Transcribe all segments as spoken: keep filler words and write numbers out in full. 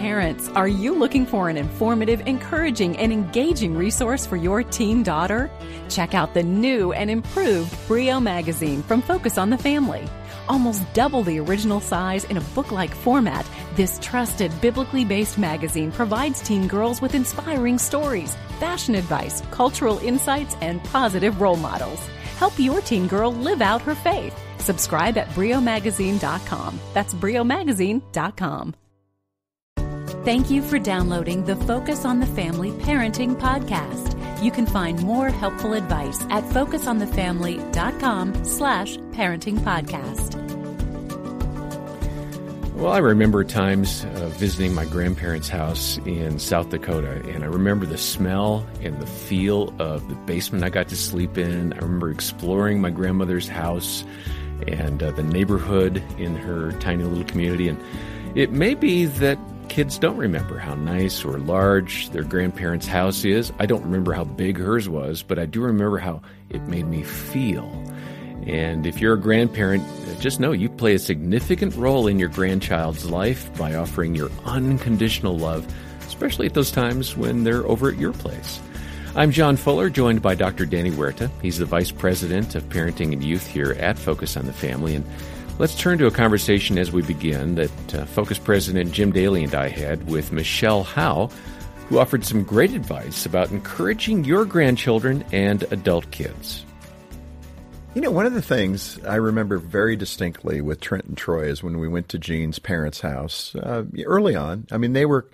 Parents, are you looking for an informative, encouraging, and engaging resource for your teen daughter? Check out the new and improved Brio magazine from Focus on the Family. Almost double the original size in a book-like format, this trusted, biblically based magazine provides teen girls with inspiring stories, fashion advice, cultural insights, and positive role models. Help your teen girl live out her faith. Subscribe at brio magazine dot com. That's brio magazine dot com. Thank you for downloading the Focus on the Family Parenting Podcast. You can find more helpful advice at focus on the family dot com slash parenting podcast. Well, I remember times uh, visiting my grandparents' house in South Dakota, and I remember the smell and the feel of the basement I got to sleep in. I remember exploring my grandmother's house and uh, the neighborhood in her tiny little community. And it may be that kids don't remember how nice or large their grandparents' house is. I don't remember how big hers was, but I do remember how it made me feel. And if you're a grandparent, just know you play a significant role in your grandchild's life by offering your unconditional love, especially at those times when they're over at your place. I'm John Fuller, joined by Doctor Danny Huerta. He's the Vice President of Parenting and Youth here at Focus on the Family. And let's turn to a conversation as we begin that uh, Focus President Jim Daly and I had with Michelle Howe, who offered some great advice about encouraging your grandchildren and adult kids. You know, one of the things I remember very distinctly with Trent and Troy is when we went to Jean's parents' house uh, early on. I mean, they were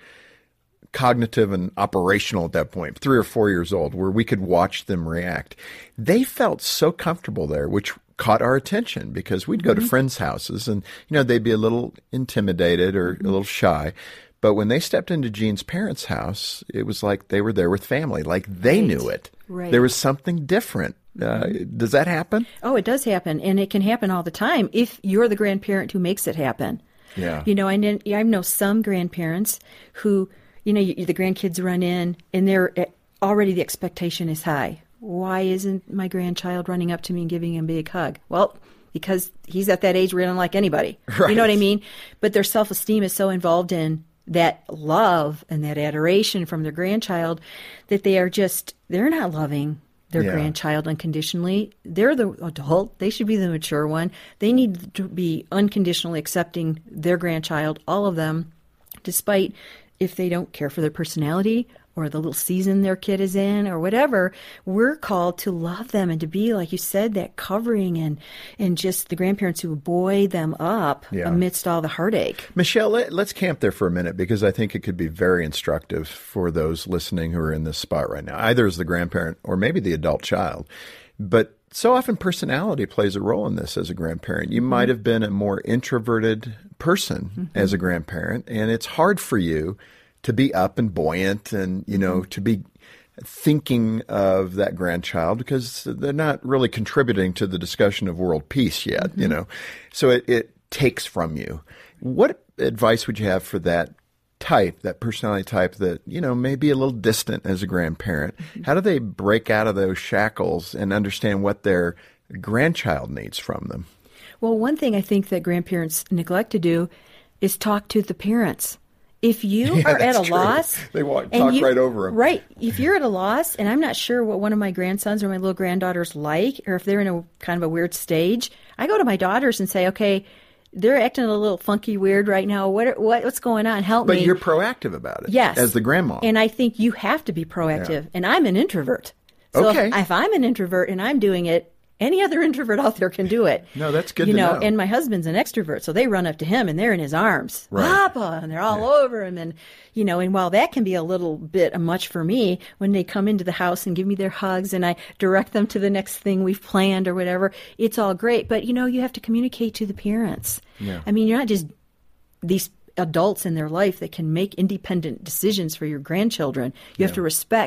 cognitive and operational at that point, three or four years old, where we could watch them react. They felt so comfortable there, which caught our attention because we'd go mm-hmm. to friends' houses and, you know, they'd be a little intimidated or mm-hmm. a little shy. But when they stepped into Jean's parents' house, it was like they were there with family, like they right. knew it. Right. There was something different. Uh, does that happen? Oh, it does happen. And it can happen all the time if you're the grandparent who makes it happen. Yeah. You know, I know, I know some grandparents who, you know, you, the grandkids run in and they're already the expectation is high. Why isn't my grandchild running up to me and giving him a big hug? Well, because he's at that age where he doesn't like anybody. Right. You know what I mean? But their self-esteem is so involved in that love and that adoration from their grandchild that they are just, they're not loving their yeah. grandchild unconditionally. They're the adult. They should be the mature one. They need to be unconditionally accepting their grandchild, all of them, despite if they don't care for their personality or the little season their kid is in or whatever. We're called to love them and to be, like you said, that covering and, and just the grandparents who buoy them up yeah. amidst all the heartache. Michelle, let, let's camp there for a minute because I think it could be very instructive for those listening who are in this spot right now, either as the grandparent or maybe the adult child. But so often personality plays a role in this as a grandparent. You mm-hmm. might have been a more introverted person mm-hmm. as a grandparent, and it's hard for you to be up and buoyant and, you know, to be thinking of that grandchild because they're not really contributing to the discussion of world peace yet, mm-hmm. you know. So it, it takes from you. What advice would you have for that type, that personality type that, you know, may be a little distant as a grandparent? Mm-hmm. How do they break out of those shackles and understand what their grandchild needs from them? Well, one thing I think that grandparents neglect to do is talk to the parents. If you yeah, are at a true. loss, they walk, talk you, right over them. Right. If you're at a loss, and I'm not sure what one of my grandsons or my little granddaughters like, or if they're in a kind of a weird stage, I go to my daughters and say, okay, they're acting a little funky, weird right now. What, what what's going on? Help but me. But you're proactive about it. Yes. As the grandma. And I think you have to be proactive. Yeah. And I'm an introvert. So okay. if, if I'm an introvert and I'm doing it, any other introvert out there can do it. No, that's good you to know, know. And my husband's an extrovert, so they run up to him and they're in his arms. Right. Papa, and they're all yeah. over him. And, you know, and while that can be a little bit much for me, when they come into the house and give me their hugs and I direct them to the next thing we've planned or whatever, it's all great. But, you know, you have to communicate to the parents. Yeah. I mean, you're not just these adults in their life that can make independent decisions for your grandchildren. You yeah. have to respect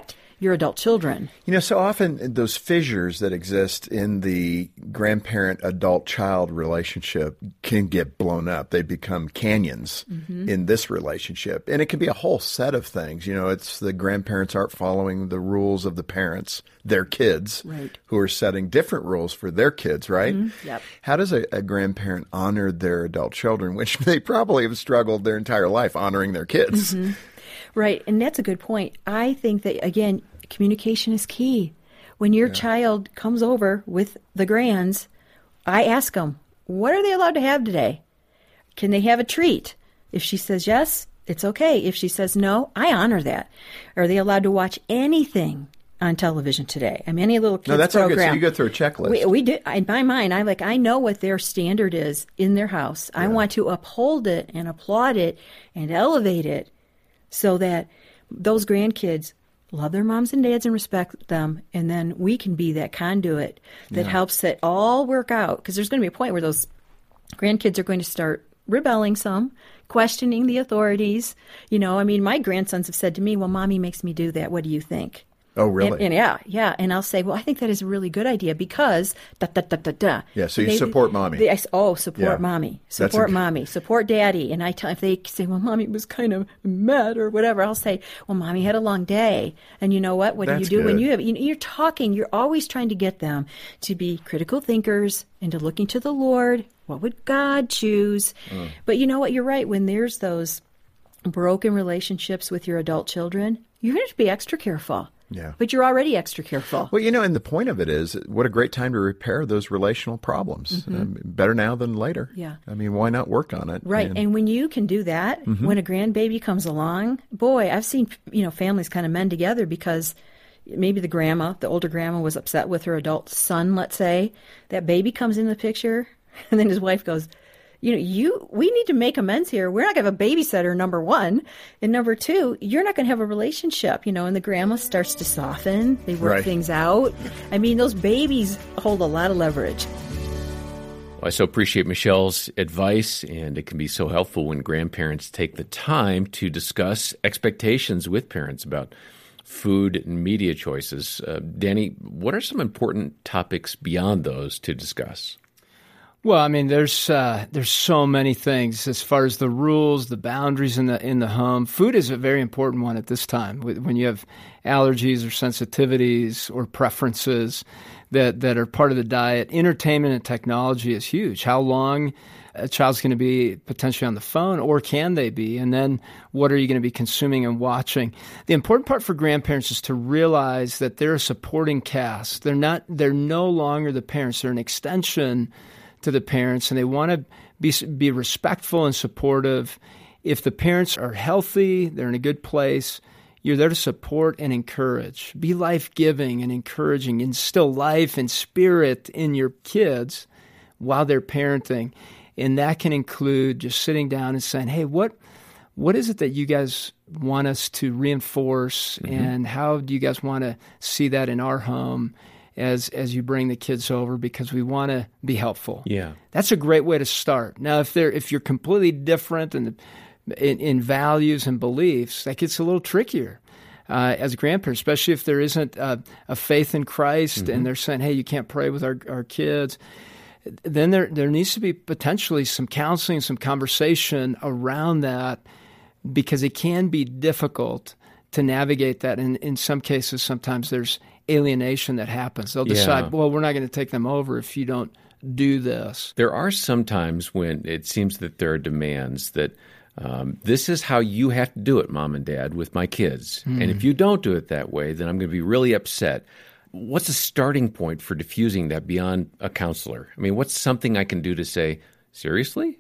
your adult children. You know, so often those fissures that exist in the grandparent-adult-child relationship can get blown up. They become canyons mm-hmm. in this relationship. And it can be a whole set of things. You know, it's the grandparents aren't following the rules of the parents, their kids, right. who are setting different rules for their kids, right? Mm-hmm. Yep. How does a, a grandparent honor their adult children, which they probably have struggled their entire life honoring their kids? Mm-hmm. Right, and that's a good point. I think that, again, communication is key. When your yeah. child comes over with the grands, I ask them, what are they allowed to have today? Can they have a treat? If she says yes, it's okay. If she says no, I honor that. Are they allowed to watch anything on television today? I mean, any little kids no, that's program. Good. So you go through a checklist. We, we do. In my mind, I like. I know what their standard is in their house. Yeah. I want to uphold it and applaud it and elevate it, so that those grandkids love their moms and dads and respect them, and then we can be that conduit that yeah. helps it all work out. Because there's going to be a point where those grandkids are going to start rebelling some, questioning the authorities. You know, I mean, my grandsons have said to me, well, Mommy makes me do that. What do you think? Oh, really? And, and yeah, yeah. And I'll say, well, I think that is a really good idea because da da da da da. Yeah. So you they, support Mommy. They, I, oh, support yeah. Mommy, support a, Mommy, support Daddy. And I tell if they say, well, Mommy was kind of mad or whatever, I'll say, well, Mommy had a long day, and you know what? What That's do you do good. when you have? You, you're talking. You're always trying to get them to be critical thinkers and to looking to the Lord. What would God choose? Mm. But you know what? You're right. When there's those broken relationships with your adult children, you're going to be extra careful. Yeah. But you're already extra careful. Well, you know, and the point of it is, what a great time to repair those relational problems. Mm-hmm. Um, better now than later. Yeah. I mean, why not work on it? Right. And, and when you can do that, mm-hmm. when a grandbaby comes along, boy, I've seen, you know, families kind of mend together because maybe the grandma, the older grandma, was upset with her adult son, let's say. That baby comes in the picture, and then his wife goes, you know, you we need to make amends here. We're not going to have a babysitter, number one. And number two, you're not going to have a relationship, you know, and the grandma starts to soften. They work right. things out. I mean, those babies hold a lot of leverage. Well, I so appreciate Michelle's advice, and it can be so helpful when grandparents take the time to discuss expectations with parents about food and media choices. Uh, Danny, what are some important topics beyond those to discuss? Well, I mean, there's uh, there's so many things as far as the rules, the boundaries in the in the home. Food is a very important one at this time. When you have allergies or sensitivities or preferences that, that are part of the diet, entertainment and technology is huge. How long a child's going to be potentially on the phone, or can they be? And then what are you going to be consuming and watching? The important part for grandparents is to realize that they're a supporting cast. They're not. They're no longer the parents. They're an extension to the parents, and they want to be be respectful and supportive. If the parents are healthy, they're in a good place, you're there to support and encourage. Be life-giving and encouraging. Instill life and spirit in your kids while they're parenting. And that can include just sitting down and saying, hey, what what is it that you guys want us to reinforce, mm-hmm. and how do you guys want to see that in our home as as you bring the kids over, because we want to be helpful. Yeah. That's a great way to start. Now, if they're if you're completely different in, in, in values and beliefs, that gets a little trickier uh, as grandparents, especially if there isn't a, a faith in Christ, mm-hmm. and they're saying, hey, you can't pray with our, our kids. Then there there needs to be potentially some counseling, some conversation around that, because it can be difficult to navigate that. And in some cases, sometimes there's alienation that happens. They'll decide, yeah. well, we're not going to take them over if you don't do this. There are some times when it seems that there are demands that um, this is how you have to do it, Mom and Dad, with my kids. Mm. And if you don't do it that way, then I'm going to be really upset. What's a starting point for diffusing that beyond a counselor? I mean, what's something I can do to say, seriously?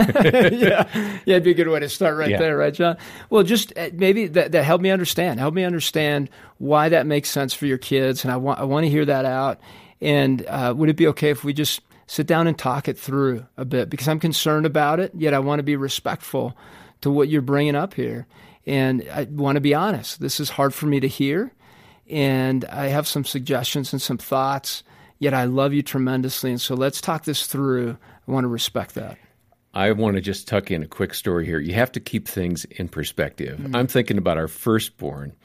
yeah. yeah, it'd be a good way to start right yeah. there, right, John? Well, just uh, maybe that, that help me understand. Help me understand why that makes sense for your kids, and I want I want to hear that out. And uh, would it be okay if we just sit down and talk it through a bit? Because I'm concerned about it, yet I want to be respectful to what you're bringing up here. And I want to be honest. This is hard for me to hear, and I have some suggestions and some thoughts, yet I love you tremendously. And so let's talk this through. I want to respect that. I want to just tuck in a quick story here. You have to keep things in perspective. Mm-hmm. I'm thinking about our firstborn.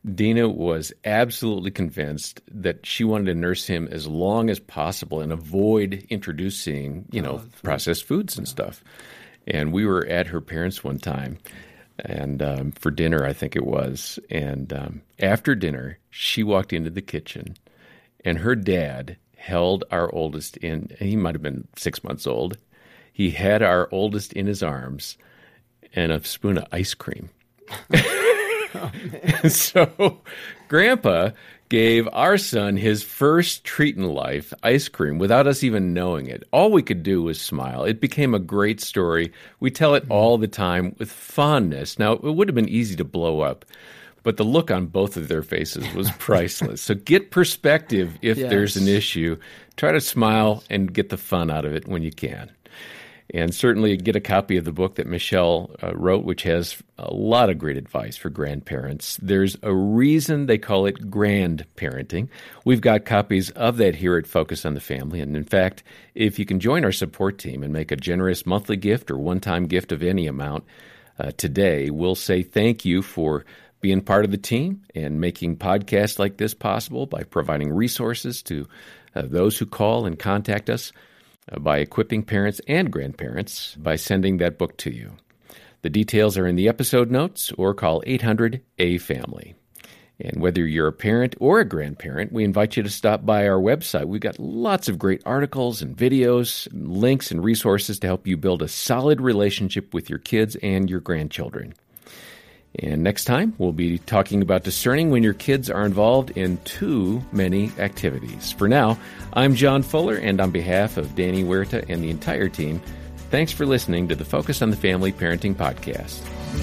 Dina was absolutely convinced that she wanted to nurse him as long as possible and avoid introducing, you know, oh, processed foods and stuff. And we were at her parents' one time, and um, for dinner, I think it was. And um, after dinner, she walked into the kitchen, and her dad held our oldest in, he might have been six months old. He had our oldest in his arms and a spoon of ice cream. Oh, so Grandpa gave our son his first treat in life, ice cream, without us even knowing it. All we could do was smile. It became a great story. We tell it all the time with fondness. Now, it would have been easy to blow up, but the look on both of their faces was priceless. So get perspective if yes. there's an issue. Try to smile and get the fun out of it when you can. And certainly get a copy of the book that Michelle uh, wrote, which has a lot of great advice for grandparents. There's a reason they call it grandparenting. We've got copies of that here at Focus on the Family. And in fact, if you can join our support team and make a generous monthly gift or one-time gift of any amount uh, today, we'll say thank you for being part of the team and making podcasts like this possible by providing resources to uh, those who call and contact us, Uh, by equipping parents and grandparents by sending that book to you. The details are in the episode notes or call eight hundred A family. And whether you're a parent or a grandparent, we invite you to stop by our website. We've got lots of great articles and videos, and links and resources to help you build a solid relationship with your kids and your grandchildren. And next time, we'll be talking about discerning when your kids are involved in too many activities. For now, I'm John Fuller, and on behalf of Danny Huerta and the entire team, thanks for listening to the Focus on the Family Parenting Podcast.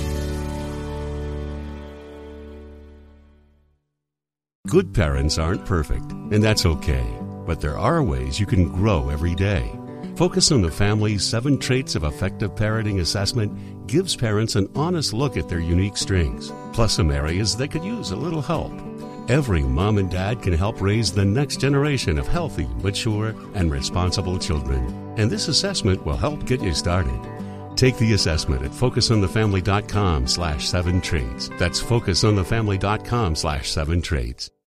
Good parents aren't perfect, and that's okay. But there are ways you can grow every day. Focus on the Family's Seven Traits of Effective Parenting assessment gives parents an honest look at their unique strengths, plus some areas that could use a little help. Every mom and dad can help raise the next generation of healthy, mature, and responsible children. And this assessment will help get you started. Take the assessment at focusonthefamily.com slash seven traits. That's focusonthefamily.com slash seven traits.